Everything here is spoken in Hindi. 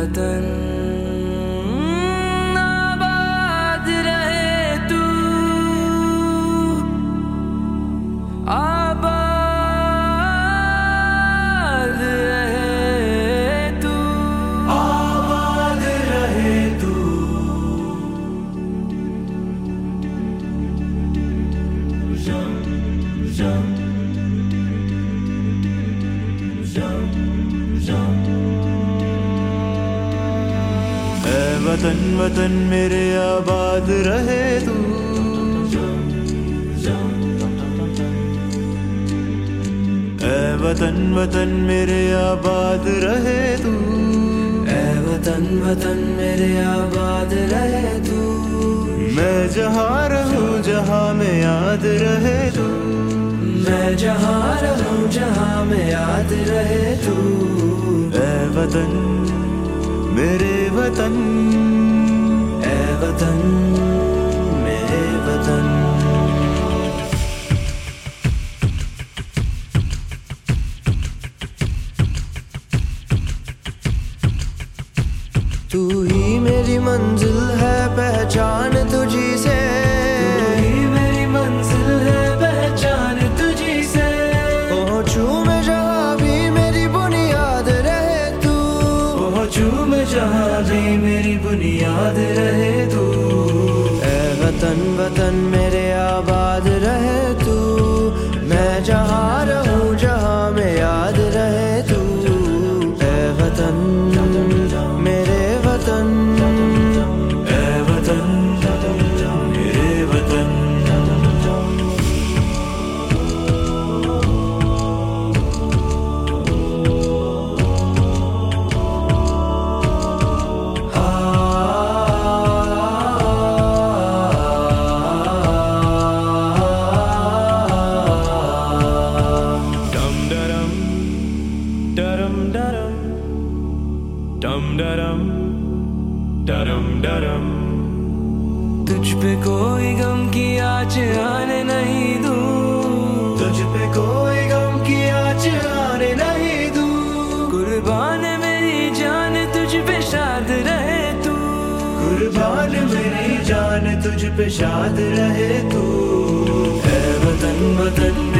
वतन आबाद रहे तू, आबाद रहे तू, आबाद रहे तू। वतन वतन मेरे आबाद रहे तू, ऐ वतन वतन मेरे आबाद रहे तू, ऐ वतन वतन मेरे आबाद रहे तू। मैं जहाँ रहूँ जहाँ में याद रहे तू, मैं जहाँ रहूँ जहाँ में याद रहे तू। ऐ वतन मेरे वतन, ऐ वतन मेरे वतन। तू ही मेरी मंजिल है, पहचान तुझी से। तू ही मेरी मंजिल है, पहचान तुझी से। पहुँचूं मैं जहाँ भी मेरी बुनियाद रहे तू, पहुँचूं मैं जहाँ भी मेरी बुनियाद रहे तू। ऐ वतन वतन मेरे आबाद रहे तू, मैं जहाँ रहूँ जहाँ में याद रहे तू। ऐ वतन मेरे वतन, ऐ वतन मेरे वतन। Dum darum, dum darum, darum darum। तुझ पे कोई गम की आँच आने नहीं दूं, तुझ पे कोई गम की आँच आने नहीं दूं। कुर्बान मेरी जान तुझ पे शाद रहे तू, कुर्बान मेरी जान तुझ पे शाद रहे तू। ऐ वतन वतन